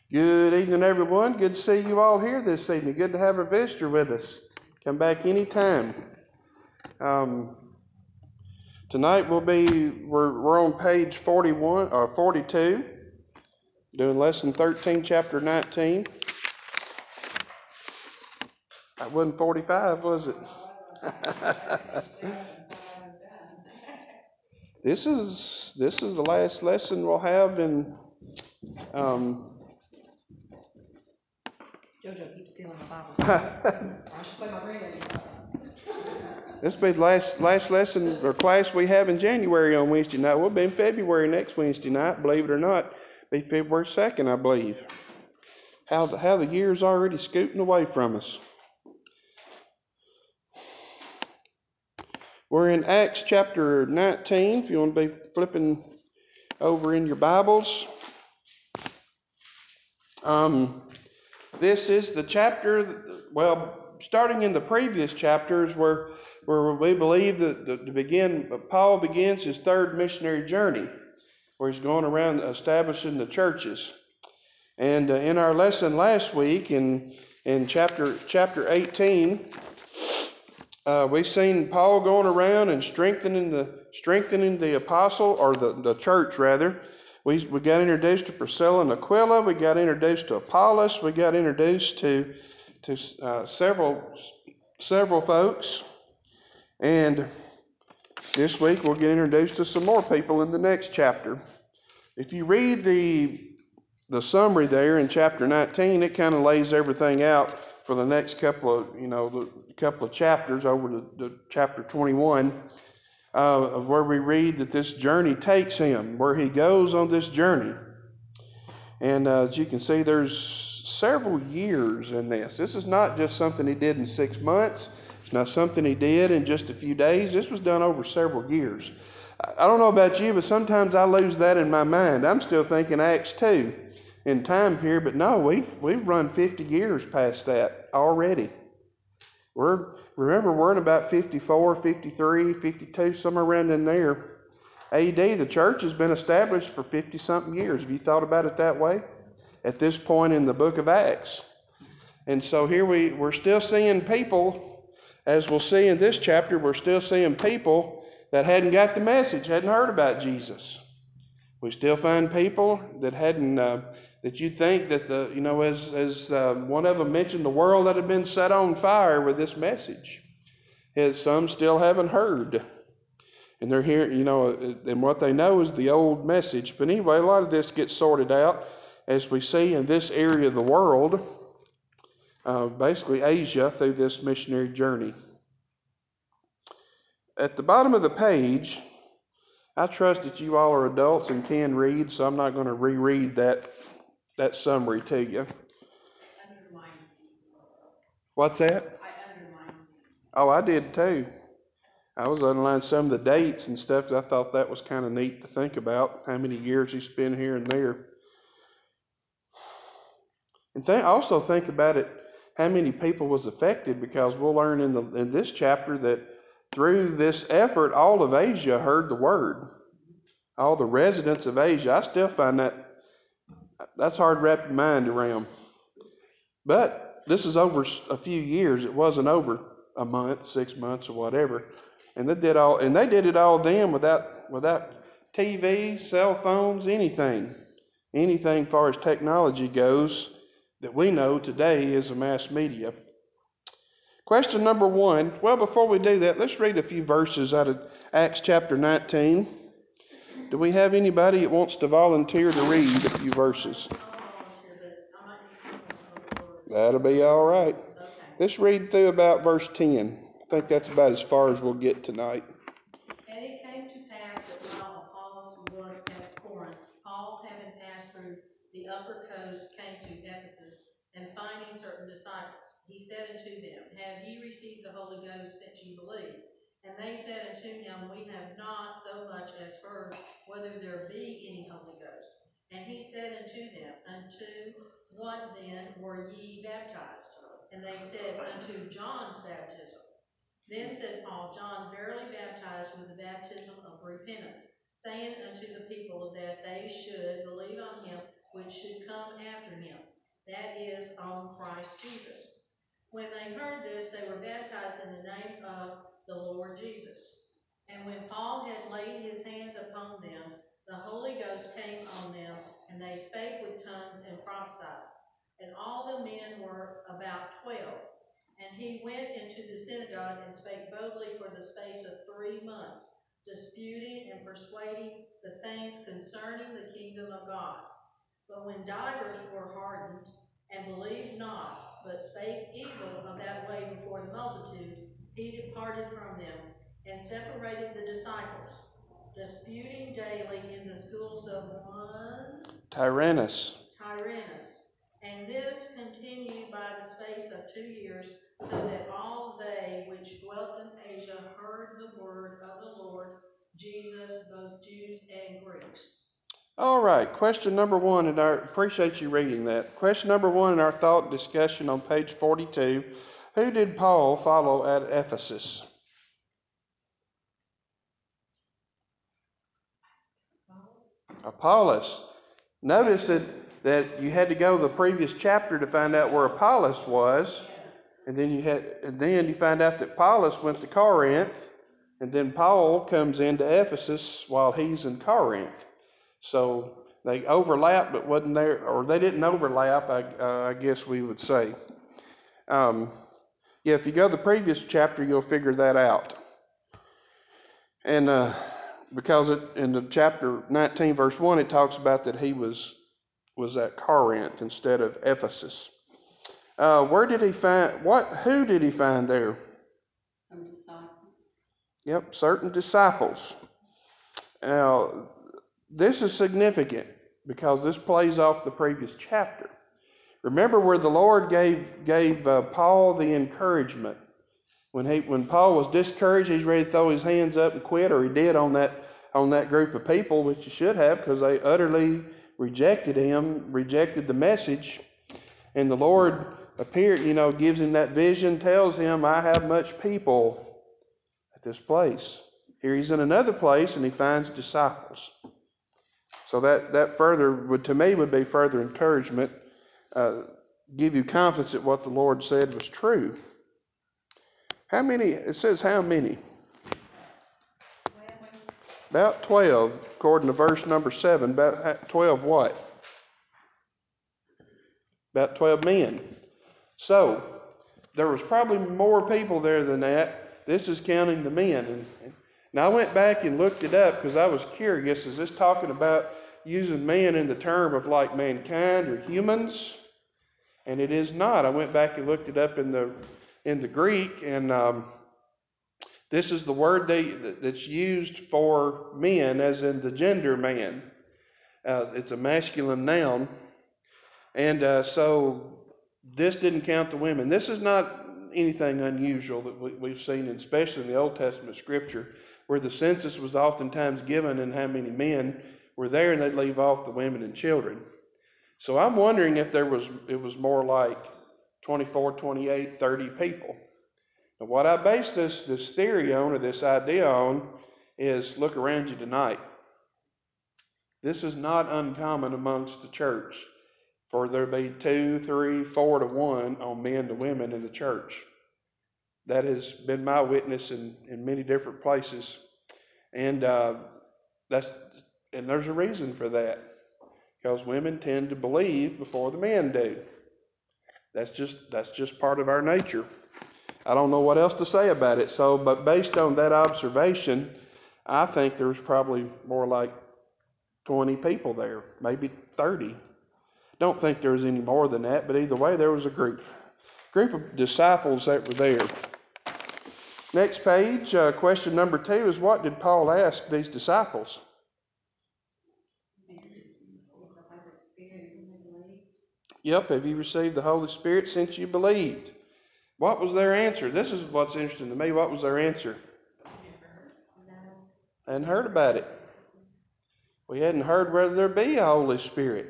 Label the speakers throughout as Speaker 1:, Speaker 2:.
Speaker 1: Good evening, everyone. Good to see you all here this evening. Good to have a visitor with us. Come back anytime. Um, Tonight we're on page 41 or 42, doing lesson 13, chapter 19. That wasn't 45, was it? This is the last lesson we'll have in.
Speaker 2: JoJo keeps stealing my Bible. I should say my granddaddy.
Speaker 1: This will be the last lesson or class we have in January on Wednesday night. We'll be in February next Wednesday night, believe it or not. Be February 2nd, I believe. How the year's already scooting away from us. We're in Acts chapter 19, if you want to be flipping over in your Bibles. This is the chapter, starting in the previous chapters where we believe that Paul begins his third missionary journey, where he's going around establishing the churches. And in our lesson last week, in chapter 18, we've seen Paul going around and strengthening the apostle, or the church rather. We got introduced to Priscilla and Aquila. We got introduced to Apollos. We got introduced to several folks. And this week we'll get introduced to some more people in the next chapter. If you read the summary there in chapter 19, it kind of lays everything out for the next couple of chapters over to chapter 21, of where we read that this journey takes him, where he goes on this journey. And as you can see, there's several years in this. This is not just something he did in 6 months. It's not something he did in just a few days. This was done over several years. I don't know about you, but sometimes I lose that in my mind. I'm still thinking Acts 2 in time period, but no, we've run 50 years past that already. We're in about 54, 53, 52, somewhere around in there. AD, the church has been established for 50-something years. Have you thought about it that way? At this point in the book of Acts. And so here we're still seeing people, as we'll see in this chapter, we're still seeing people that hadn't got the message, hadn't heard about Jesus. We still find people that hadn't, that you'd think that as one of them mentioned, the world that had been set on fire with this message. As some still haven't heard. And they're here, and what they know is the old message. But anyway, a lot of this gets sorted out as we see in this area of the world, basically Asia, through this missionary journey. At the bottom of the page, I trust that you all are adults and can read, so I'm not going to reread that summary to you. What's that?
Speaker 2: I underlined.
Speaker 1: Oh, I did too. I was underlining some of the dates and stuff, because I thought that was kind of neat to think about, how many years he spent here and there. And also think about it, how many people was affected, because we'll learn in this chapter that through this effort, all of Asia heard the word. All the residents of Asia. I still find that's hard to wrap your mind around. But this is over a few years. It wasn't over a month, 6 months, or whatever. And they did it all then without TV, cell phones, anything as far as technology goes that we know today is a mass media. Question number 1. Well, before we do that, let's read a few verses out of Acts chapter 19. Do we have anybody that wants to volunteer to read a few verses? That'll be all right.
Speaker 2: Okay.
Speaker 1: Let's read through about verse 10. I think that's about as far as we'll get tonight.
Speaker 2: And it came to pass that while Apollos was at Corinth, Paul, having passed through the upper coast, came to Ephesus, and finding certain disciples, he said unto them, Have ye received the Holy Ghost since ye believed? And they said unto him, We have not so much as heard whether there be any Holy Ghost. And he said unto them, Unto what then were ye baptized? And they said, Unto John's baptism. Then said Paul, John verily baptized with the baptism of repentance, saying unto the people that they should believe on him which should come after him, that is, on Christ Jesus. When they heard this, they were baptized in the name of the Lord Jesus. And when Paul had laid his hands upon them, the Holy Ghost came on them, and they spake with tongues and prophesied. And all the men were about 12. And he went into the synagogue and spake boldly for the space of 3 months, disputing and persuading the things concerning the kingdom of God. But when divers were hardened, and believed not, but spake evil of that way before the multitude, he departed from them, and separated the disciples, disputing daily in the schools of one
Speaker 1: Tyrannus.
Speaker 2: And this continued by the space of 2 years, so that all they which dwelt in Asia heard the word of the Lord Jesus, both Jews and Greeks.
Speaker 1: All right, question number one, and I appreciate you reading that. Question number one in our thought discussion on page 42. Who did Paul follow at Ephesus? Apollos. Notice that you had to go to the previous chapter to find out where Apollos was, and then you find out that Apollos went to Corinth, and then Paul comes into Ephesus while he's in Corinth. So they overlapped, but wasn't there, or they didn't overlap, I guess we would say. If you go to the previous chapter, you'll figure that out. And because in the chapter 19, verse 1, it talks about that he was at Corinth instead of Ephesus. Who did he find there?
Speaker 3: Some disciples.
Speaker 1: Yep, certain disciples. Now, this is significant because this plays off the previous chapter. Remember where the Lord gave Paul the encouragement. When Paul was discouraged, he's ready to throw his hands up and quit, or he did on that group of people, which he should have, because they utterly rejected him, rejected the message. And the Lord appeared, gives him that vision, tells him, I have much people at this place. Here he's in another place, and he finds disciples. So that further would be further encouragement, give you confidence that what the Lord said was true. How many? It says how many? About 12, according to verse number 7. About 12 what? About 12 men. So, there was probably more people there than that. This is counting the men. And I went back and looked it up because I was curious. Is this talking about using man in the term of like mankind or humans? And it is not. I went back and looked it up in the Greek, and this is the word that's used for men, as in the gender man. It's a masculine noun. And so this didn't count the women. This is not anything unusual that we've seen, especially in the Old Testament scripture, where the census was oftentimes given and how many men were there, and they'd leave off the women and children. So I'm wondering if it was more like 24, 28, 30 people. And what I base this theory on, or this idea on, is look around you tonight. This is not uncommon amongst the church for there be 2, 3, 4 to 1 on men to women in the church. That has been my witness in many different places. And there's a reason for that. Because women tend to believe before the men do. That's just part of our nature. I don't know what else to say about it. But based on that observation, I think there's probably more like 20 people there, maybe 30. Don't think there was any more than that, but either way, there was a group of disciples that were there. Next page, question number 2 is, what did Paul ask these disciples? Yep, have you received the Holy Spirit since you believed? What was their answer? This is what's interesting to me. What was their answer? I hadn't heard about it. We hadn't heard whether there be a Holy Spirit.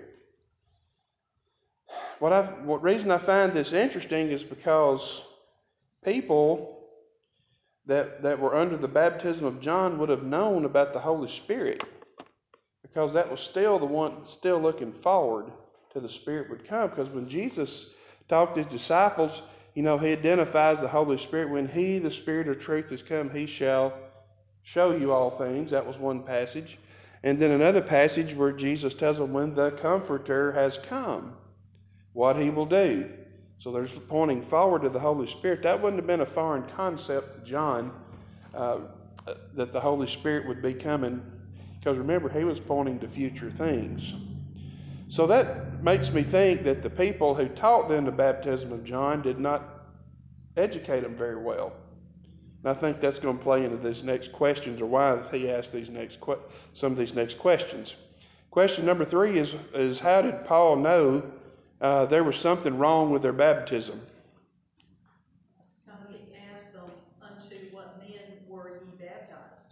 Speaker 1: What reason I find this interesting is because people that were under the baptism of John would have known about the Holy Spirit, because that was still the one, still looking forward to the Spirit would come. Because when Jesus talked to his disciples, he identifies the Holy Spirit. When he, the Spirit of truth, has come, he shall show you all things. That was one passage. And then another passage where Jesus tells them when the Comforter has come, what he will do. So there's pointing forward to the Holy Spirit. That wouldn't have been a foreign concept to John, that the Holy Spirit would be coming. Because remember, he was pointing to future things. So that makes me think that the people who taught them the baptism of John did not educate them very well. And I think that's going to play into these next questions, or why he asked some of these next questions. Question number 3 is how did Paul know there was something wrong with their baptism?
Speaker 2: Because he asked them, unto what men were ye baptized?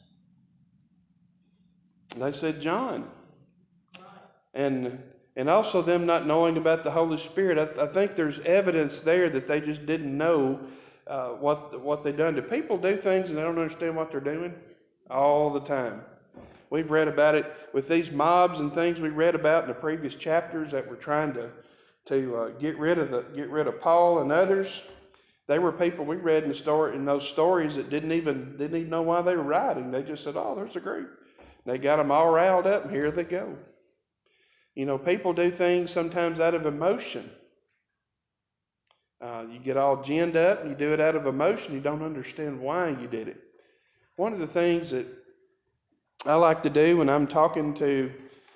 Speaker 1: They said John.
Speaker 2: Right.
Speaker 1: And also them not knowing about the Holy Spirit. I think there's evidence there that they just didn't know what they've done. Do people do things and they don't understand what they're doing? All the time. We've read about it with these mobs and things we read about in the previous chapters that were trying to get rid of Paul and others. They were people we read in those stories that didn't even know why they were writing. They just said, "Oh, there's a group." And they got them all riled up, and here they go. People do things sometimes out of emotion. You get all ginned up, and you do it out of emotion. You don't understand why you did it. One of the things that I like to do when I'm talking to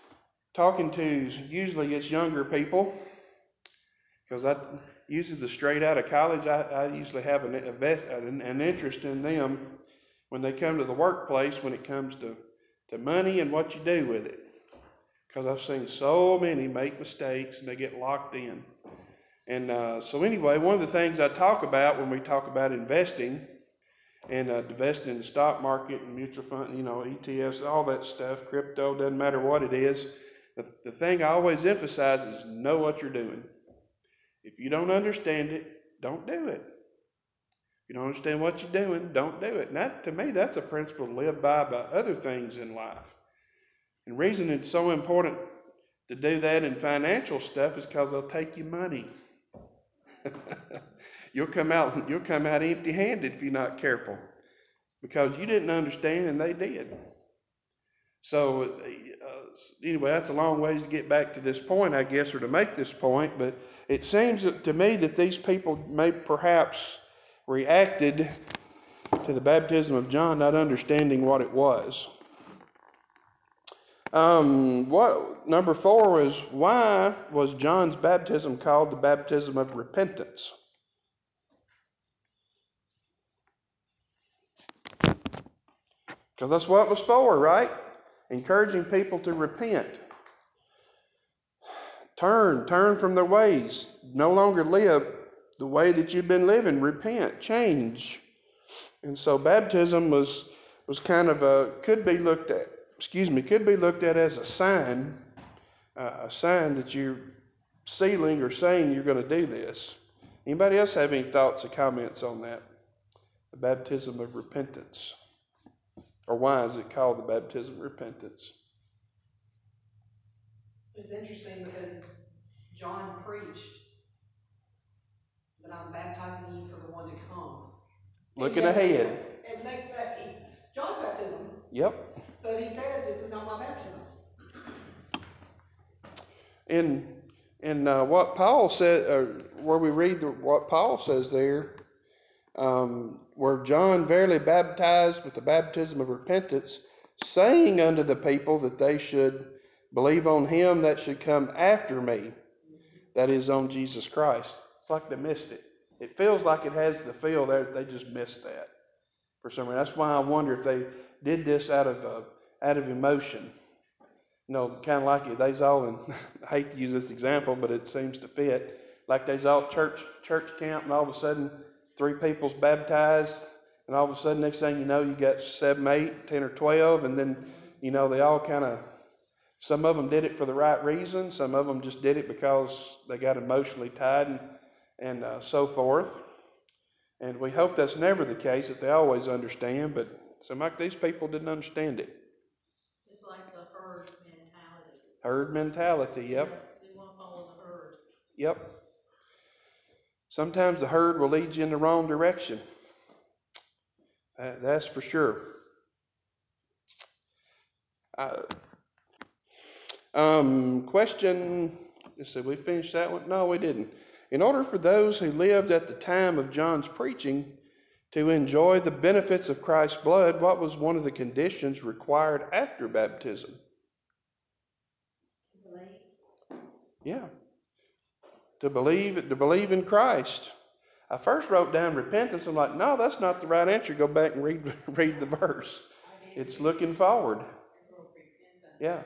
Speaker 1: usually it's younger people, because usually the straight out of college, I usually have an interest in them when they come to the workplace when it comes to money and what you do with it. Because I've seen so many make mistakes and they get locked in. And so anyway, one of the things I talk about when we talk about investing and investing in the stock market and mutual fund, ETFs, all that stuff, crypto, doesn't matter what it is. The thing I always emphasize is know what you're doing. If you don't understand it, don't do it. If you don't understand what you're doing, don't do it. And that, to me, that's a principle to live by other things in life. And the reason it's so important to do that in financial stuff is because they'll take your money. You'll come out empty-handed if you're not careful, because you didn't understand and they did. So anyway, that's a long ways to get back to this point, I guess, or to make this point. But it seems to me that these people may perhaps reacted to the baptism of John not understanding what it was. Number 4 was, why was John's baptism called the baptism of repentance? Because that's what it was for, right? Encouraging people to repent. Turn from their ways. No longer live the way that you've been living. Repent, change. And so baptism was kind of could be looked at as a sign that you're sealing or saying you're going to do this. Anybody else have any thoughts or comments on that? The baptism of repentance. Or why is it called the baptism of repentance?
Speaker 3: It's interesting because John preached that I'm baptizing you for the one to come.
Speaker 1: Looking ahead.
Speaker 3: And they say, John's baptism.
Speaker 1: Yep.
Speaker 3: But he said, this is not my baptism.
Speaker 1: And what Paul said, where we read what Paul says there, where John verily baptized with the baptism of repentance, saying unto the people that they should believe on him that should come after me, that is, on Jesus Christ. It's like they missed it. It feels like it has the feel that they just missed that for some reason. That's why I wonder if they did this out of emotion. Kind of like it. They's all, and I hate to use this example, but it seems to fit. Like they's all church camp, and all of a sudden 3 people's baptized, and all of a sudden next thing you know, you got 7, 8, 10, or 12, and then they all kind of. Some of them did it for the right reason. Some of them just did it because they got emotionally tied and so forth. And we hope that's never the case, that they always understand. But some like these people didn't understand it.
Speaker 2: It's like the herd mentality.
Speaker 1: Herd mentality, yep.
Speaker 2: Yeah, they want to follow the herd.
Speaker 1: Yep. Sometimes the herd will lead you in the wrong direction. That's for sure. Question, let's see, we finished that one? No, we didn't. In order for those who lived at the time of John's preaching to enjoy the benefits of Christ's blood, what was one of the conditions required after baptism?
Speaker 2: To believe.
Speaker 1: Yeah. To believe in Christ. I first wrote down repentance. I'm like, no, that's not the right answer. Go back and read the verse. It's looking forward. Yeah.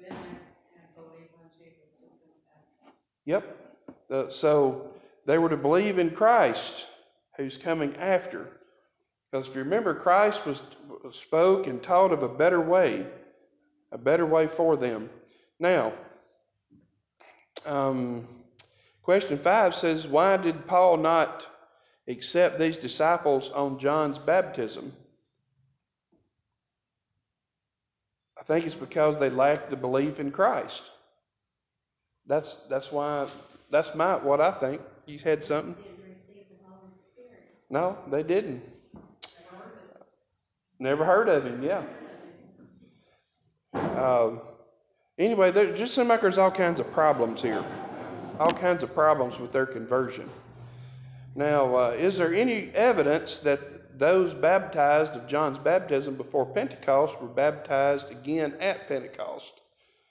Speaker 1: Yep. So they were to believe in Christ, who's coming after. Because if you remember, Christ spoke and taught of a better way for them. Now, question 5 says, why did Paul not accept these disciples on John's baptism? I think it's because they lacked the belief in Christ. That's why. That's what I think. You had something?
Speaker 2: They didn't receive the Holy Spirit.
Speaker 1: No, they didn't. Never heard of him. Yeah. Anyway, there just seems like there's all kinds of problems here. All kinds of problems with their conversion. Now, is there any evidence that those baptized of John's baptism before Pentecost were baptized again at Pentecost?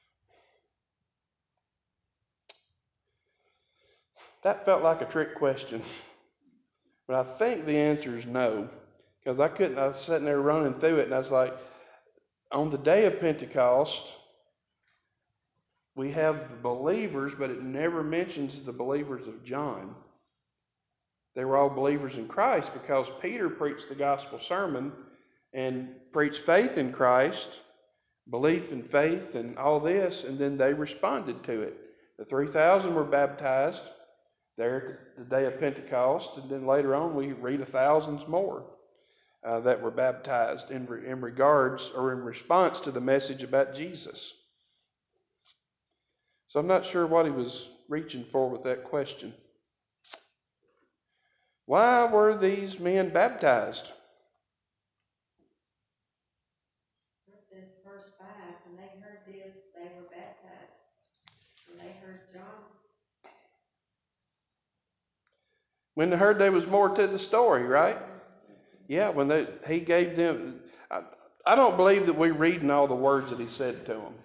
Speaker 1: That felt like a trick question. But I think the answer is no. Because I was sitting there running through it, and I was like, on the day of Pentecost, we have the believers, but it never mentions the believers of John. They were all believers in Christ because Peter preached the gospel sermon and preached faith in Christ, belief and faith and all this, and then they responded to it. The 3,000 were baptized there at the day of Pentecost, and then later on we read thousands more that were baptized in regards or in response to the message about Jesus. So I'm not sure what he was reaching for with that question. Why were these men baptized?
Speaker 2: It says verse 5, when they heard this, they were baptized. When they heard John's.
Speaker 1: When they heard there was more to the story, right? Yeah, he gave them. I don't believe that we're reading all the words that he said to them.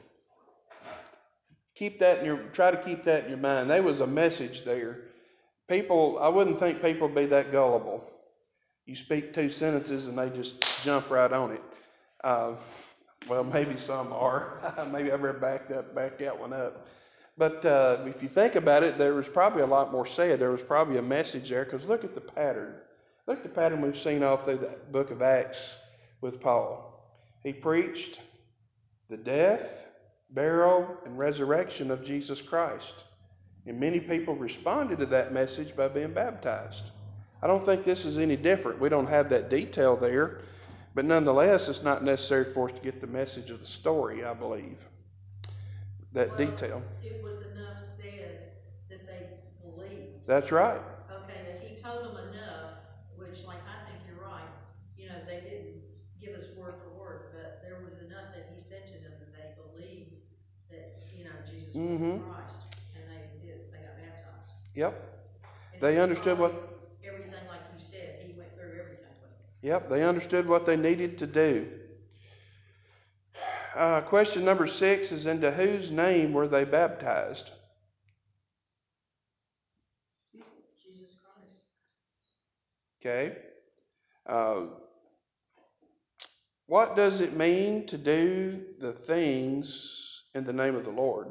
Speaker 1: Try to keep that in your mind. There was a message there. I wouldn't think people would be that gullible. You speak 2 sentences and they just jump right on it. Well, maybe some are. Maybe I better back that one up. But if you think about it, there was probably a lot more said. There was probably a message there, because look at the pattern. Look at the pattern we've seen all through the book of Acts with Paul. He preached the death, burial, and resurrection of Jesus Christ. And many people responded to that message by being baptized. I don't think this is any different. We don't have that detail there. But nonetheless, it's not necessary for us to get the message of the story, I believe. Detail.
Speaker 2: It was enough said that they believed.
Speaker 1: That's right.
Speaker 2: Okay, that he told them enough, which, like, I think you're right. They didn't give us word for word, but there was enough that he said to them that they believed that, Jesus was the Christ, and they got baptized.
Speaker 1: Yep.
Speaker 2: And
Speaker 1: they understood
Speaker 2: everything, like you said, he went through everything with them.
Speaker 1: Yep, they understood what they needed to do. Question number 6 is, into whose name were they baptized?
Speaker 2: Jesus Christ.
Speaker 1: Okay. What does it mean to do the things in the name of the Lord?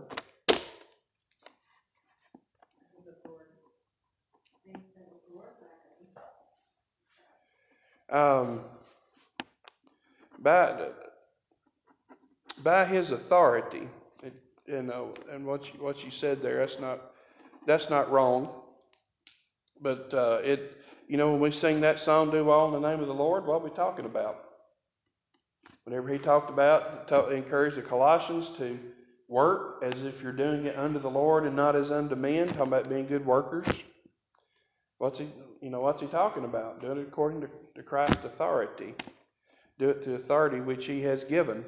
Speaker 1: By his authority, and what you said there, that's not wrong. But when we sing that song, "Do All in the Name of the Lord," what are we talking about? Whenever he talked about, encouraged the Colossians to work as if you're doing it unto the Lord and not as unto men, talking about being good workers. What's he talking about? Doing it according to Christ's authority. Do it to authority which he has given.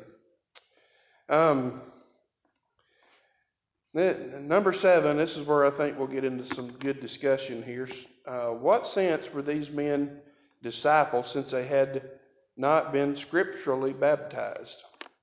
Speaker 1: Number 7, this is where I think we'll get into some good discussion here. What sense were these men disciples since they had not been scripturally baptized?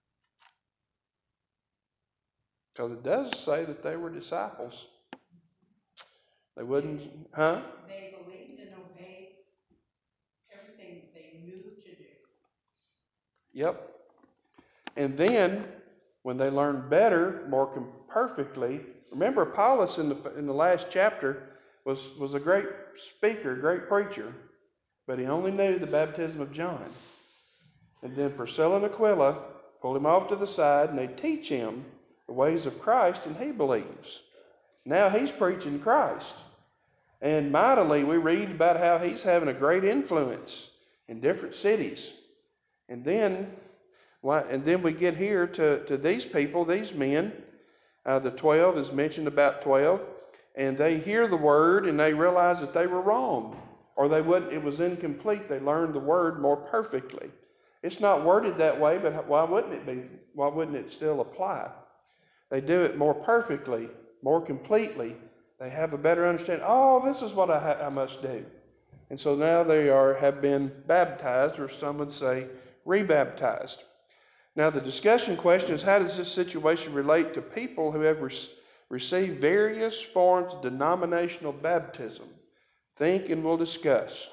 Speaker 1: Because it does say that they were disciples. They wouldn't, huh?
Speaker 2: They believed and obeyed everything they knew to do.
Speaker 1: Yep. And then, when they learned better, more perfectly, remember Apollos in the last chapter was a great speaker, great preacher, but he only knew the baptism of John. And then Priscilla and Aquila pull him off to the side, and they teach him the ways of Christ, and he believes. Now he's preaching Christ. And mightily, we read about how he's having a great influence in different cities. And then we get here to these people, these men. The 12 is mentioned about 12. And they hear the word and they realize that they were wrong. Or it was incomplete. They learned the word more perfectly. It's not worded that way, but why wouldn't it be? Why wouldn't it still apply? They do it more perfectly, more completely. They have a better understanding. Oh, this is what I must do. And so now they have been baptized, or some would say rebaptized. Now the discussion question is, how does this situation relate to people who have received various forms of denominational baptism? Think and we'll discuss.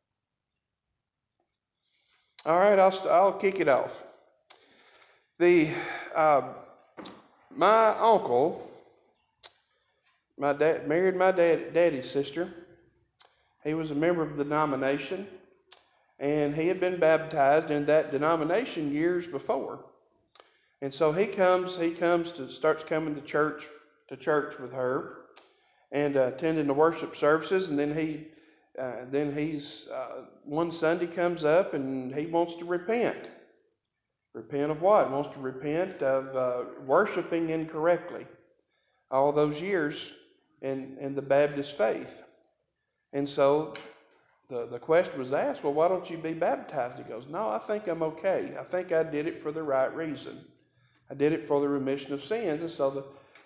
Speaker 1: All right, I'll kick it off. My uncle, my dad married my daddy's sister. He was a member of the denomination, and he had been baptized in that denomination years before. And so he starts coming to church with her, and attending the worship services. And then he's one Sunday comes up and he wants to repent. Repent of what? He wants to repent of worshiping incorrectly all those years in the Baptist faith. And so the question was asked, well, why don't you be baptized? He goes, no, I think I'm okay. I think I did it for the right reason. I did it for the remission of sins. And so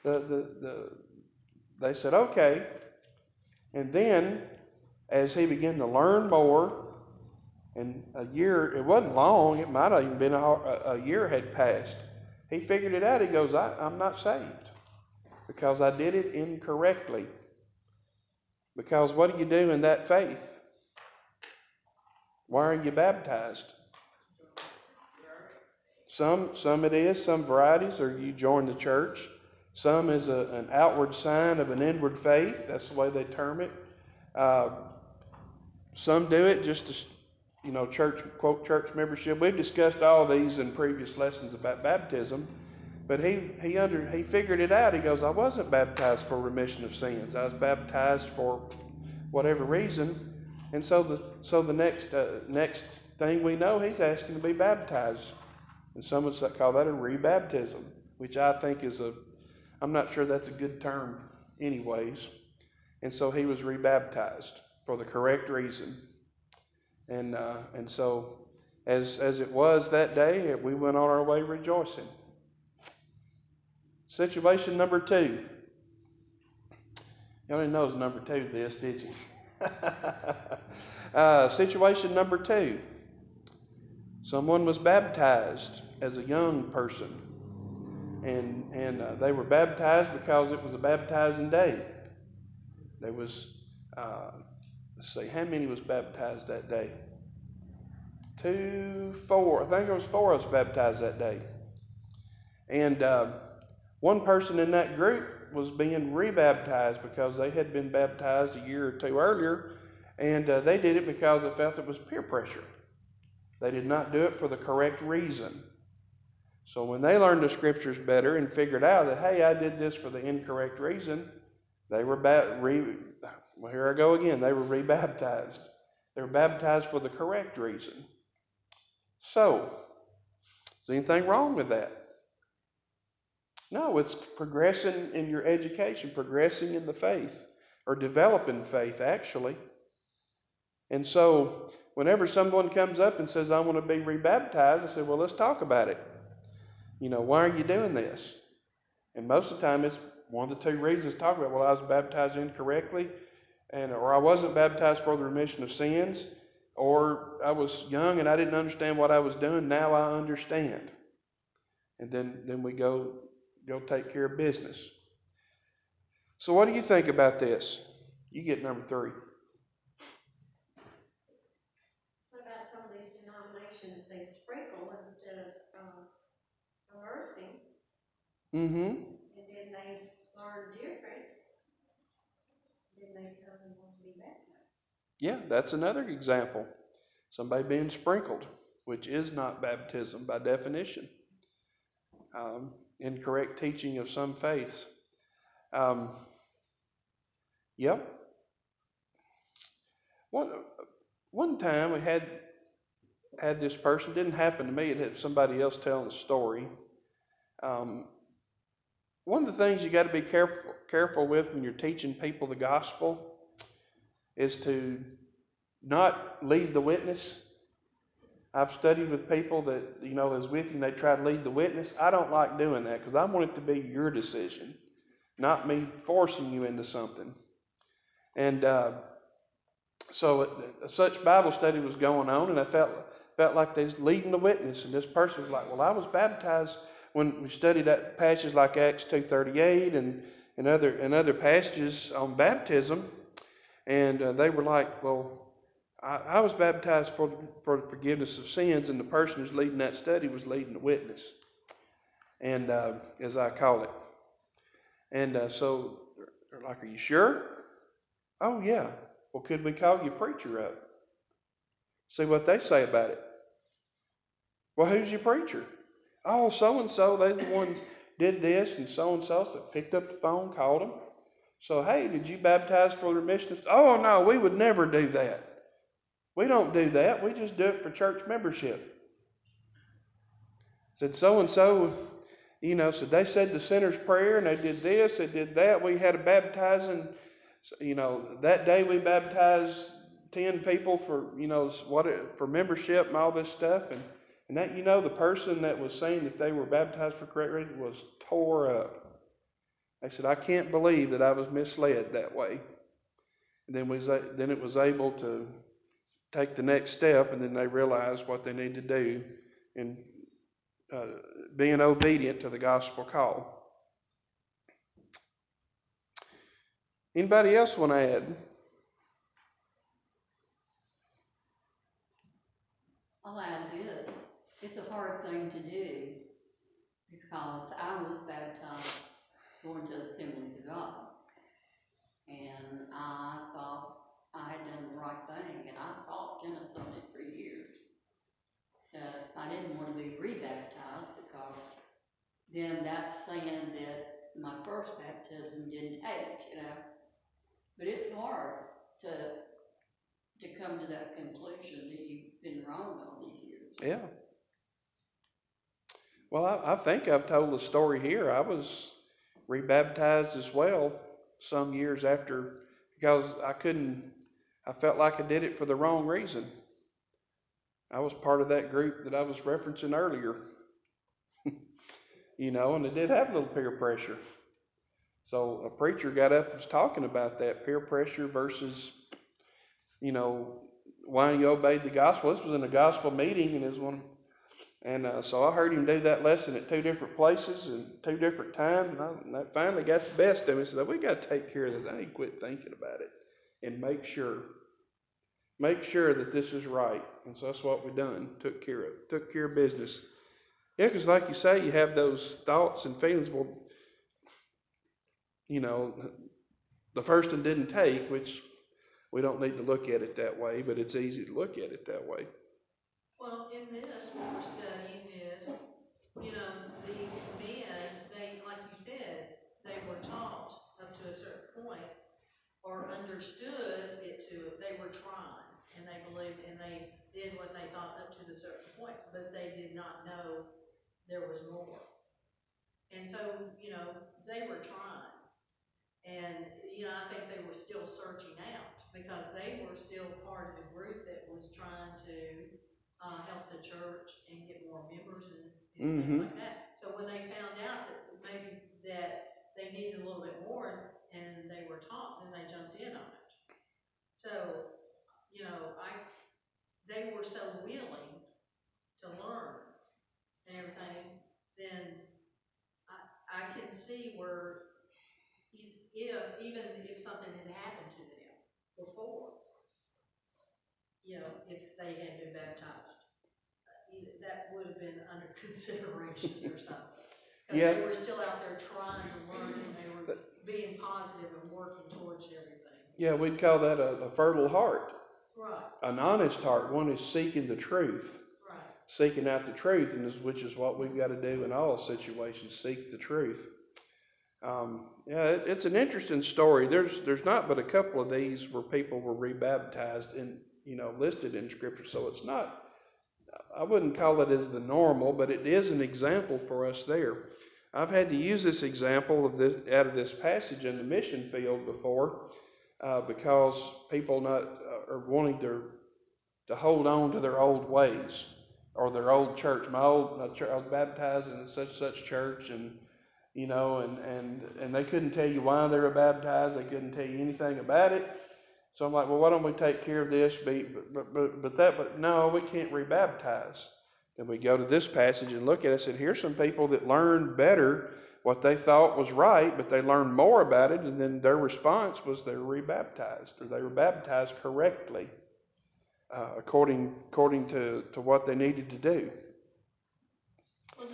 Speaker 1: they said, okay. And then, as he began to learn more, and a year, it wasn't long, it might have even been a year had passed, he figured it out. He goes, I'm not saved because I did it incorrectly. Because what do you do in that faith? Why are you baptized? Some it is, some varieties, or you join the church. Some is an outward sign of an inward faith. That's the way they term it. Some do it just to, church membership. We've discussed all these in previous lessons about baptism. But he figured it out. He goes, I wasn't baptized for remission of sins. I was baptized for whatever reason. And so the next thing we know, he's asking to be baptized. And some would call that a rebaptism, which I think I'm not sure that's a good term anyways. And so he was rebaptized for the correct reason. And so as it was that day, we went on our way rejoicing. Situation number 2. You already know it's number 2 this, did you? Situation number 2. Someone was baptized as a young person. And they were baptized because it was a baptizing day. There was, let's see, how many was baptized that day? 2, 4. I think it was 4 of us baptized that day. And one person in that group was being rebaptized because they had been baptized a year or 2 earlier, and they did it because they felt it was peer pressure. They did not do it for the correct reason. So when they learned the scriptures better and figured out that, hey, I did this for the incorrect reason, they were here I go again. They were rebaptized. They were baptized for the correct reason. So, is anything wrong with that? No, it's progressing in your education, progressing in the faith, or developing faith, actually. And so, whenever someone comes up and says, I want to be rebaptized, I say, well, let's talk about it. Why are you doing this? And most of the time, it's one of the two reasons talk about, well, I was baptized incorrectly, or I wasn't baptized for the remission of sins, or I was young and I didn't understand what I was doing. Now I understand. And then we go take care of business. So what do you think about this? You get number 3.
Speaker 4: What about some of these denominations, they sprinkle instead of immersing,
Speaker 1: Mm-hmm.
Speaker 4: and then they learn different, then they come and want to be baptized.
Speaker 1: Yeah, that's another example. Somebody being sprinkled, which is not baptism by definition. Incorrect teaching of some faiths. Yep. One time we had this person. It didn't happen to me. It had somebody else telling the story. One of the things you got to be careful with when you're teaching people the gospel is to not lead the witness. I've studied with people that, that's with you and they try to lead the witness. I don't like doing that because I want it to be your decision, not me forcing you into something. And so such Bible study was going on, and I felt like they was leading the witness. And this person was like, well, I was baptized when we studied that passages like Acts 2:38 and other passages on baptism. And they were like, well, I was baptized for the forgiveness of sins, and the person who's leading that study was leading the witness, and as I call it. And so they're like, are you sure? Oh, yeah. Well, could we call your preacher up? See what they say about it. Well, who's your preacher? Oh, so-and-so, they're the ones did this, and so-and-so. So picked up the phone, called them. So, hey, did you baptize for the remission of... Oh, no, we would never do that. We don't do that. We just do it for church membership. Said so-and-so, so they said the sinner's prayer, and they did this, they did that. We had a baptizing, that day we baptized 10 people for, for membership and all this stuff. And that, the person that was saying that they were baptized for correct reason was tore up. They said, I can't believe that I was misled that way. And then it was able to take the next step, and then they realized what they need to do in being obedient to the gospel call. Anybody else want to add?
Speaker 5: I'll add this. It's a hard thing to do because I was baptized going to Assemblies of God. And I thought I had done the right thing, and I taught tenets on it for years. I didn't want to be rebaptized because then that's saying that my first baptism didn't take, But it's hard to come to that conclusion that you've been wrong all these years.
Speaker 1: Yeah. Well, I think I've told the story here. I was rebaptized as well some years after because I felt like I did it for the wrong reason. I was part of that group that I was referencing earlier. And it did have a little peer pressure. So a preacher got up and was talking about that peer pressure versus, why you obeyed the gospel. This was in a gospel meeting, and it was one. And so I heard him do that lesson at 2 different places and 2 different times, and I finally got the best of me. Said, we got to take care of this. I need to quit thinking about it and make sure that this is right. And so that's what we done. Took care of business. Yeah, because like you say, you have those thoughts and feelings. Well, the first one didn't take, which we don't need to look at it that way, but it's easy to look at it that way.
Speaker 2: Well, in this, what we're studying is, these men, they, like you said, they were taught up to a certain point, or understood it they were trying, and they believed, and they did what they thought up to the certain point, but they did not know there was more. And so, they were trying. And, I think they were still searching out because they were still part of the group that was trying to help the church and get more members and things like that. So when they found out that maybe that they needed a little bit more and they were taught, then they jumped in on it. So, they were so willing to learn and everything, then I can see where if something had happened to them before, if they had been baptized, that would have been under consideration or something. Because they were still out there trying to learn and they were being positive and working towards everything.
Speaker 1: Yeah, we'd call that a fertile heart.
Speaker 2: Right.
Speaker 1: An honest heart. One is seeking the truth.
Speaker 2: Right.
Speaker 1: Seeking out the truth, which is what we've got to do in all situations, seek the truth. It's an interesting story. There's not but a couple of these where people were rebaptized and listed in Scripture. So it's not, I wouldn't call it as the normal, but it is an example for us there. I've had to use this example out of this passage in the mission field before because people are wanting to hold on to their old ways or their old church. I was baptized in such church, and and they couldn't tell you why they were baptized. They couldn't tell you anything about it. So I'm like, well, why don't we take care of this? But no, we can't rebaptize. Then we go to this passage and look at it and said, here's some people that learned better what they thought was right, but they learned more about it, and then their response was they were rebaptized, or they were baptized correctly, according to what they needed to do.
Speaker 2: Well,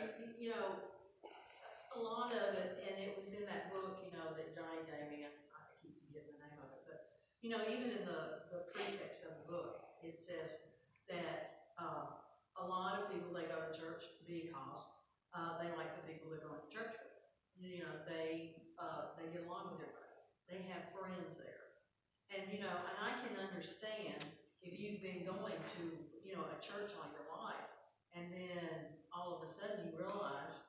Speaker 2: a lot of it, and it was in that book, that Johnny gave me. I keep forgetting the name of it, but even in the pretext of the book, it says that a lot of people, they go to church because they like the people they're going to church with. They get along with everybody. They have friends there, and and I can understand if you've been going to a church all your life, and then all of a sudden you realize,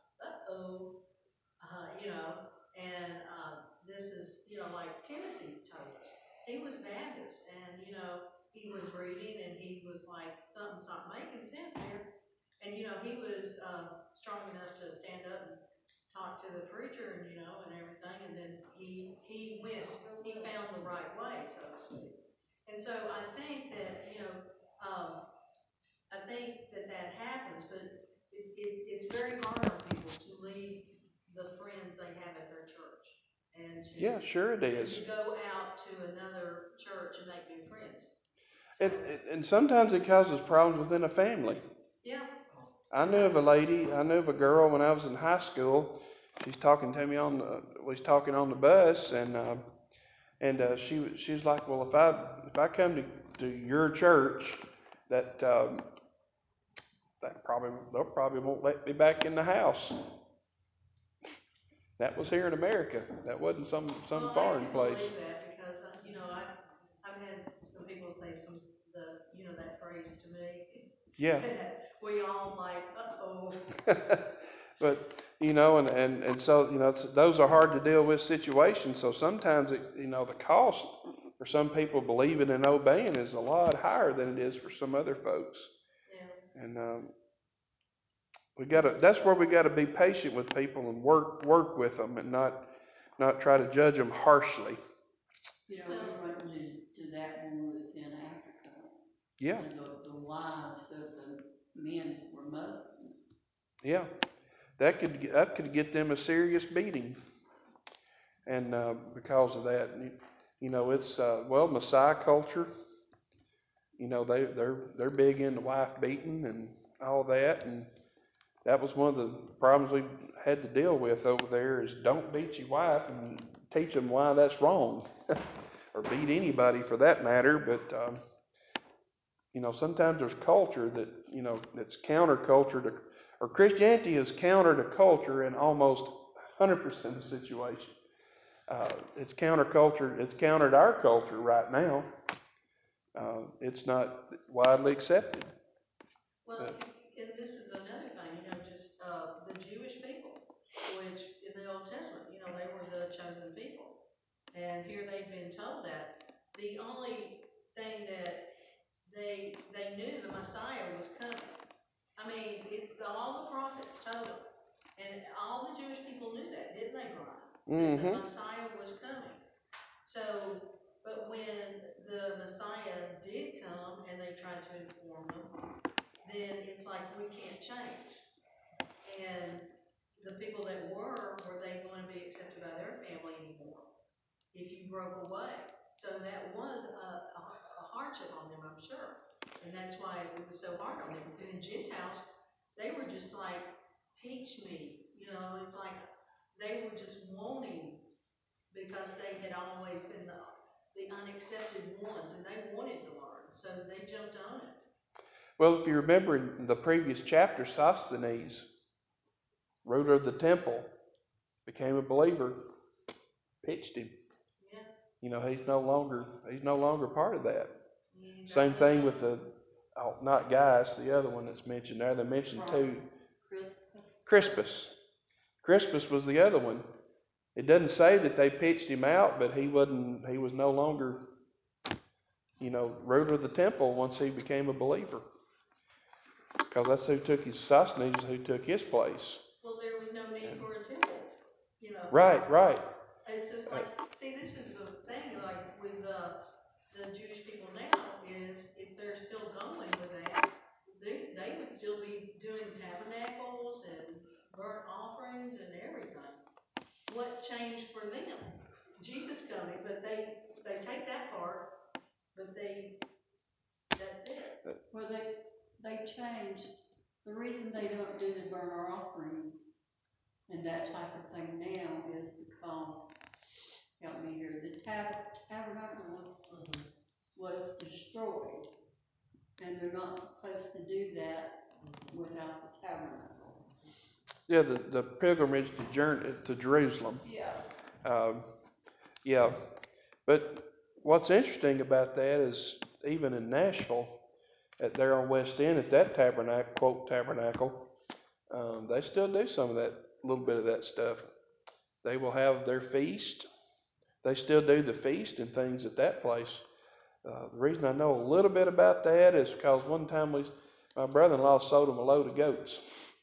Speaker 2: this is, like Timothy told us. He was Baptist, and, he was reading, and he was like, something's not making sense here. And, he was strong enough to stand up and talk to the preacher, and, and everything, and then he found the right way, so to speak. And so I think that, that happens, but it's very hard on people to leave the friends they have at their church and to
Speaker 1: Sure it is.
Speaker 2: to go out to another church and make new friends.
Speaker 1: And sometimes it causes problems within a family.
Speaker 2: Yeah.
Speaker 1: I knew of a girl when I was in high school. She's talking to me we was talking on the bus, and she was like, well, if I come to your church, they'll probably won't let me back in the house. That was here in America. That wasn't some foreign place.
Speaker 2: I can believe that because I've had some people say that phrase to me.
Speaker 1: Yeah.
Speaker 2: We all like, uh-oh.
Speaker 1: But and so those are hard to deal with situations. So sometimes the cost for some people believing and obeying is a lot higher than it is for some other folks. Yeah. And that's where we gotta be patient with people and work with them and not try to judge them harshly.
Speaker 5: We run into that when we was in Africa.
Speaker 1: Yeah.
Speaker 5: And the wives of the men were Muslim.
Speaker 1: Yeah. That could get them a serious beating. And because of that, it's Maasai culture. They're big into wife beating and all that, and that was one of the problems we had to deal with over there is don't beat your wife and teach them why that's wrong, or beat anybody for that matter. But sometimes there's culture that's counterculture or Christianity is counter to culture in almost 100% of the situation. It's counterculture. It's countered our culture right now. It's not widely accepted.
Speaker 2: Well, and this is another thing, just the Jewish people. which in the Old Testament, you know, they were the chosen people. And here they've been told that. The only thing that they knew the Messiah was coming. I mean, all the prophets told them. And all the Jewish people knew that, didn't they, Brian? That the Messiah was coming. So, but when the Messiah did come and they tried to inform them, then it's like we can't change. And the people that were they going to be accepted by their family anymore if you broke away? So that was a hardship on them, I'm sure. And that's why it was so hard on them. And the Gentiles, they were just like, teach me. You know, it's like they were just wanting, because they had always been the unaccepted ones, and they wanted to learn, so they jumped on it.
Speaker 1: Well, if you remember in the previous chapter, Sosthenes, ruler of the temple, became a believer, pitched him.
Speaker 2: Yeah.
Speaker 1: You know, he's no longer part of that.
Speaker 2: Yeah,
Speaker 1: Same thing with not Gaius, the other one that's mentioned there. They mentioned two. Crispus. Crispus was the other one. It doesn't say that they pitched him out, but he was no longer, you know, ruler of the temple once he became a believer. Because that's who took Sosthenes, who took his place.
Speaker 2: Well, there was no need for a temple, you know.
Speaker 1: Right.
Speaker 2: It's just like, see, this is the thing, like with the Jewish people now, is if they're still going with that, they would still be doing tabernacles and burnt offerings and everything. What changed for them? Jesus coming, but they take that part, but that's it.
Speaker 5: Well, they changed. The reason they don't do the burnt offerings and that type of thing now is because, help me here, the tabernacle was destroyed, and they're not supposed to do that without the tabernacle.
Speaker 1: Yeah, the pilgrimage to Jerusalem.
Speaker 5: Yeah.
Speaker 1: Yeah. But what's interesting about that is even in Nashville, there on West End at that tabernacle, quote tabernacle, they still do some of that, a little bit of that stuff. They will have their feast. They still do the feast and things at that place. The reason I know a little bit about that is because one time my brother-in-law sold them a load of goats.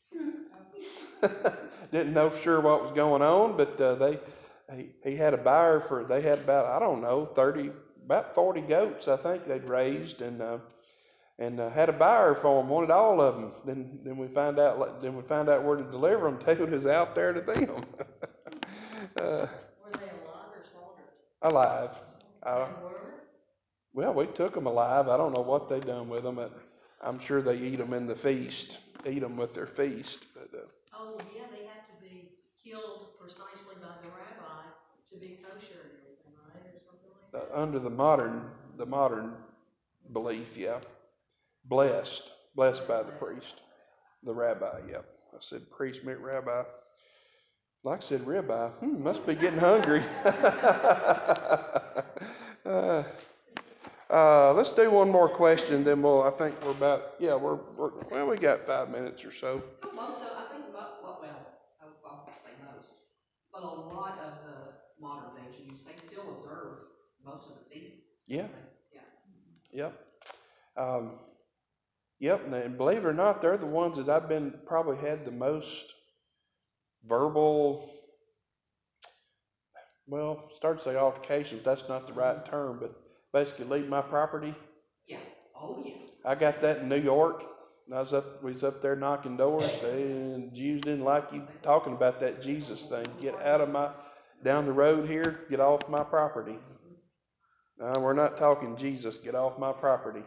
Speaker 1: Didn't know sure what was going on, but he had a buyer they had about, I don't know, about 40 goats I think they'd raised, and had a buyer for them, wanted all of them. Then we found out where to deliver them to. It was out there to them.
Speaker 2: Were they alive or slaughtered?
Speaker 1: Alive.
Speaker 2: They were?
Speaker 1: Well, we took them alive. I don't know what they done with them. I'm sure they eat them in the feast, eat them with their feast.
Speaker 2: Oh yeah, they have to be killed precisely by the rabbi to be kosher and everything, right, or something like that.
Speaker 1: Under the modern belief, yeah. Blessed by the priest, the rabbi. Yeah, I said priest meant rabbi. Like I said, ribeye. Must be getting hungry. Let's do one more question, then I think we're about, we got 5 minutes or so.
Speaker 3: I think, I'll say most, but a lot of the modern day Jews, they still observe most of the feasts.
Speaker 1: Yeah.
Speaker 3: Yeah.
Speaker 1: Yep, and believe it or not, they're the ones that I've probably had the most verbal, start to say altercations, that's not the right term, but basically leave my property.
Speaker 3: Yeah. Oh yeah.
Speaker 1: I got that in New York. We was up there knocking doors, and Jews didn't like you talking about that Jesus thing. Get out of down the road here, get off my property. We're not talking Jesus, get off my property.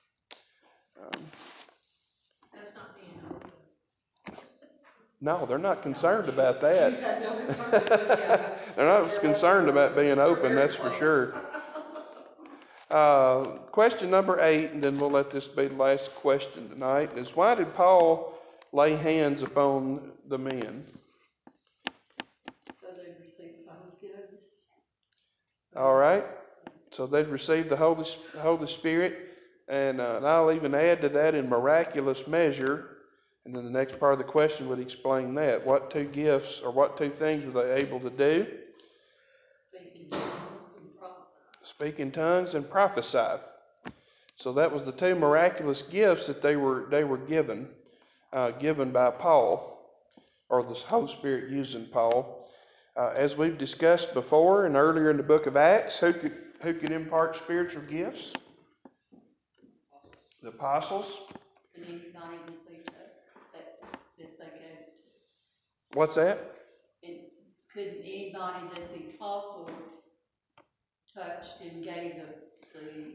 Speaker 2: That's not being open.
Speaker 1: No, they're not concerned about that.
Speaker 3: Jews have no concern with
Speaker 1: They're not concerned about being open, that's for sure. Question number 8, and then we'll let this be the last question tonight, is why did Paul lay hands upon the men?
Speaker 5: So they'd receive the Holy Ghost.
Speaker 1: All right. So they'd receive the Holy Spirit, and I'll even add to that in miraculous measure. And then the next part of the question would explain that. What two gifts or what two things were they able to do?
Speaker 3: Speak in tongues and prophesy.
Speaker 1: Speak in tongues and prophesy. So that was the two miraculous gifts that they were given by Paul, or the Holy Spirit using Paul. As we've discussed before and earlier in the book of Acts, who could impart spiritual gifts? The apostles.
Speaker 5: Could anybody complete that they gave?
Speaker 1: What's that?
Speaker 5: Could anybody that the apostles touched and gave the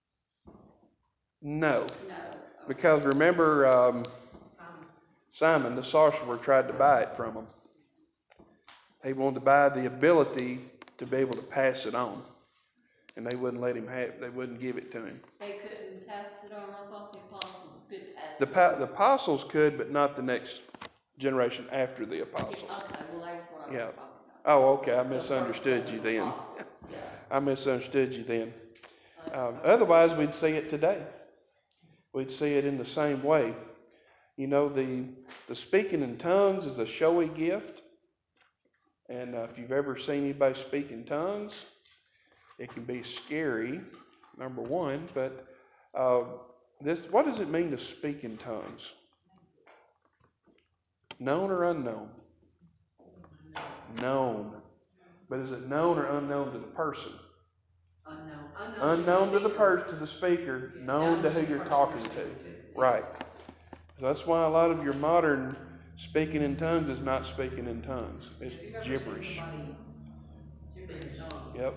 Speaker 1: No.
Speaker 5: no?
Speaker 1: Because remember,
Speaker 3: Simon.
Speaker 1: Simon the sorcerer tried to buy it from them. He wanted to buy the ability to be able to pass it on, and they wouldn't let him have. They wouldn't give it to him.
Speaker 5: They couldn't pass it on. I thought the apostles could pass
Speaker 1: The
Speaker 5: it on.
Speaker 1: the apostles could, but not the next generation after the apostles.
Speaker 5: Okay, well that's what I was
Speaker 1: Yeah.
Speaker 5: talking about.
Speaker 1: Oh, okay. I
Speaker 5: The
Speaker 1: misunderstood
Speaker 5: first
Speaker 1: you
Speaker 5: of the
Speaker 1: then.
Speaker 5: apostles, yeah.
Speaker 1: I misunderstood you then.
Speaker 5: That's-
Speaker 1: Otherwise, we'd see it today. We'd see it in the same way. You know, the speaking in tongues is a showy gift. And if you've ever seen anybody speak in tongues, it can be scary, number one. But what does it mean to speak in tongues? Known or unknown? Known. But is it known or unknown to the person?
Speaker 3: Unknown.
Speaker 1: Unknown to the person, to the speaker, known to who you're talking to. Right. So that's why a lot of your modern speaking in tongues is not speaking in tongues. It's gibberish.
Speaker 3: Speak in tongues.
Speaker 1: Yep.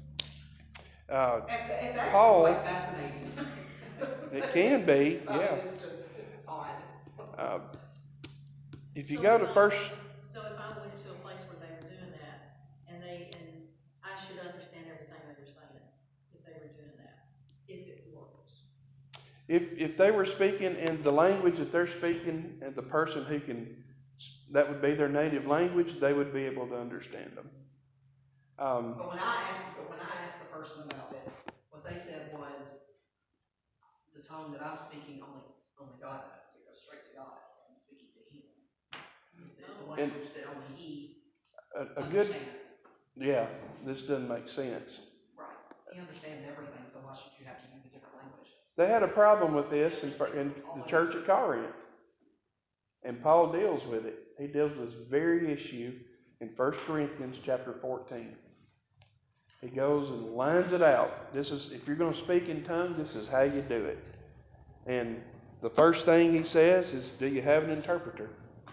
Speaker 3: It's actually
Speaker 1: Paul,
Speaker 3: quite fascinating.
Speaker 1: it can be,
Speaker 3: I mean,
Speaker 1: yeah.
Speaker 3: it's odd.
Speaker 1: If you
Speaker 2: So
Speaker 1: go
Speaker 2: if
Speaker 1: to
Speaker 2: I-
Speaker 1: first,
Speaker 2: So if I went to a place where they were doing that, and I should understand everything they were saying, if they were doing that, if it works.
Speaker 1: if they were speaking in the language that they're speaking, and the person who that would be their native language, they would be able to understand them.
Speaker 3: But when I asked the person about it, what they said was the tongue that I'm speaking only God knows. It goes straight to God. I'm speaking to Him. It's a language that only He understands.
Speaker 1: Yeah, this doesn't make sense.
Speaker 3: Right. He understands everything, so why should you have to use a different language?
Speaker 1: They had a problem with this in the church at Corinth, and Paul deals with it. He deals with this very issue in 1 Corinthians chapter 14. He goes and lines it out. This is, if you're going to speak in tongues, this is how you do it. And the first thing he says is, do you have an interpreter?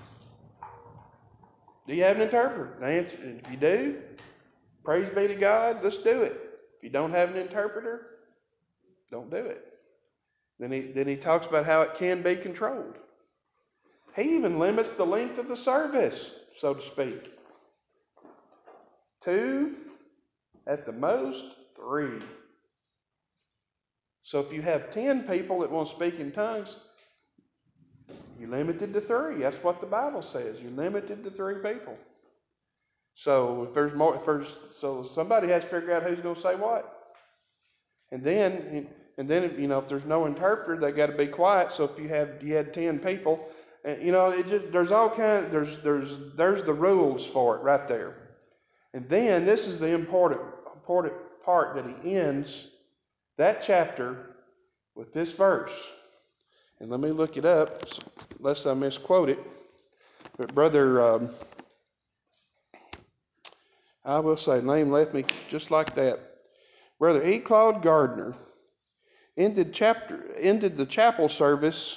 Speaker 1: Do you have an interpreter? The answer, if you do, praise be to God, let's do it. If you don't have an interpreter, don't do it. Then he talks about how it can be controlled. He even limits the length of the service, so to speak. 2, at the most 3. So if you have 10 people that want to speak in tongues, you're limited to 3. That's what the Bible says. You're limited to 3 people. So if there's more, so somebody has to figure out who's going to say what. And then if there's no interpreter, they got to be quiet. So if you had 10 people, there's all kinds. There's the rules for it right there. And then this is the important part that he ends that chapter with this verse. And let me look it up, lest I misquote it. But brother, I will say, name left me just like that. Brother E. Claude Gardner ended the chapel service,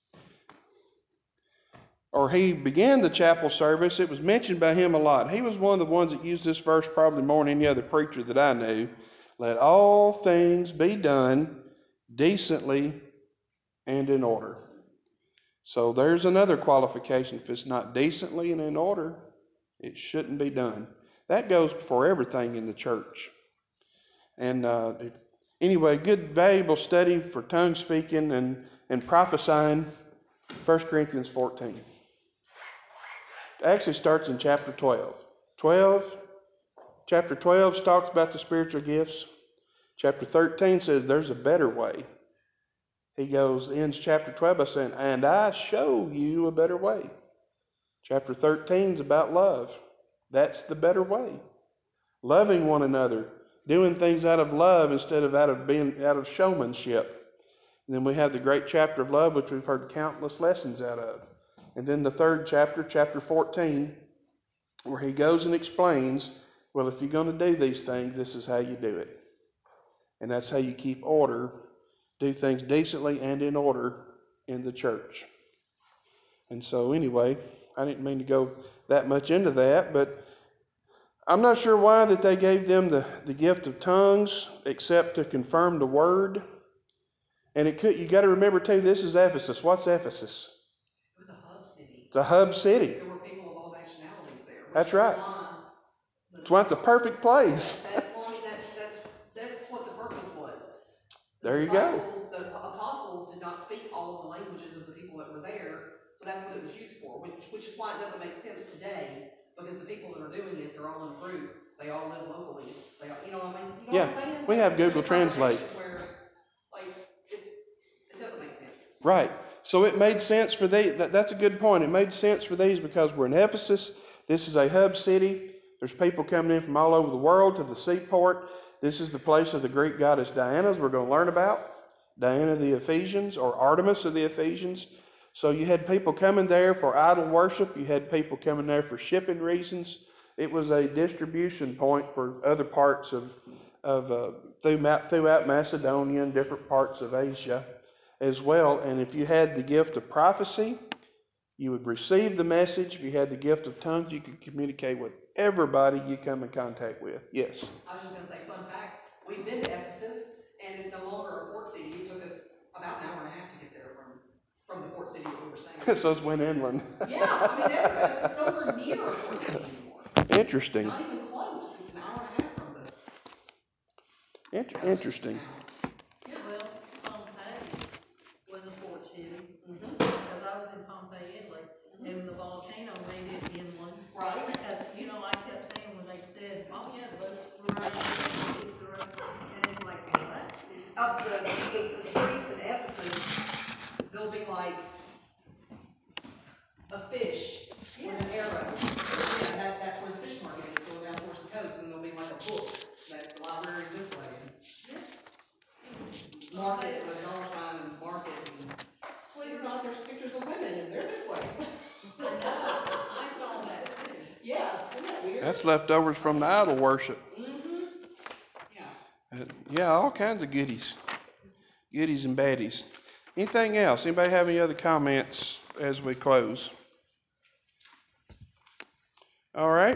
Speaker 1: or he began the chapel service. It was mentioned by him a lot. He was one of the ones that used this verse probably more than any other preacher that I knew. Let all things be done decently and in order. So there's another qualification. If it's not decently and in order, it shouldn't be done. That goes for everything in the church. And anyway, good, valuable study for tongue speaking and prophesying, 1 Corinthians 14. It actually starts in chapter 12. Chapter 12 talks about the spiritual gifts. Chapter 13 says there's a better way. he ends chapter 12 by saying, and I show you a better way. Chapter 13 is about love. That's the better way. Loving one another, doing things out of love instead of out of showmanship. And then we have the great chapter of love, which we've heard countless lessons out of. And then the third chapter, chapter 14, where he goes and explains, well, if you're going to do these things, this is how you do it. And that's how you keep order, do things decently and in order in the church. And so anyway, I didn't mean to go that much into that, but I'm not sure why that they gave them the gift of tongues except to confirm the word. And you got to remember too, this is Ephesus. What's Ephesus?
Speaker 3: It was a hub city.
Speaker 1: It's a hub city.
Speaker 3: There were people of all nationalities there.
Speaker 1: That's right. That's why it's a perfect place.
Speaker 3: That's what the purpose was.
Speaker 1: There you go.
Speaker 3: The apostles did not speak all of the languages of the people that were there, so that's what it was used for, which is why it doesn't make sense today, because the people that are doing it, they're all in a group, they all live locally, you know what I mean? You know what I'm saying?
Speaker 1: We have Google Translate.
Speaker 3: Where, it doesn't make sense.
Speaker 1: Right. So it made sense for that's a good point. It made sense for these because we're in Ephesus. This is a hub city. There's people coming in from all over the world to the seaport. This is the place of the Greek goddess Diana, as we're going to learn about. Diana of the Ephesians, or Artemis of the Ephesians. So you had people coming there for idol worship. You had people coming there for shipping reasons. It was a distribution point for other parts throughout Macedonia and different parts of Asia as well. And if you had the gift of prophecy, you would receive the message. If you had the gift of tongues, you could communicate with everybody you come in contact with. Yes?
Speaker 3: I was just going to say, fun fact, we've been to Ephesus, and it's no longer a port city. It took us about an hour and a half to get there from the port city that we were staying in.
Speaker 1: So it's went inland.
Speaker 3: Yeah, I mean, it's nowhere near a port city anymore.
Speaker 1: Interesting.
Speaker 3: Not even close. It's an hour and a half from the...
Speaker 1: Interesting.
Speaker 2: Yeah, well, Pompeii was a port city, because I was in Pompeii, Italy, and the volcano made it inland.
Speaker 3: Right.
Speaker 2: Because, I kept saying when they said, oh yeah, the boats through, and it's like, what?
Speaker 3: Up the streets in Ephesus, there'll be like a fish with an arrow. Yeah, that's where the fish market is, going down towards the coast, and there'll be like a book that the library is this way. Yeah. Market with a dollar sign and market. And, believe it or not, there's pictures of women, and they're this way.
Speaker 2: I saw that too.
Speaker 3: Yeah, isn't that weird?
Speaker 1: That's leftovers from the idol worship.
Speaker 3: Yeah.
Speaker 1: Yeah, all kinds of goodies. Goodies and baddies. Anything else? Anybody have any other comments as we close? All right.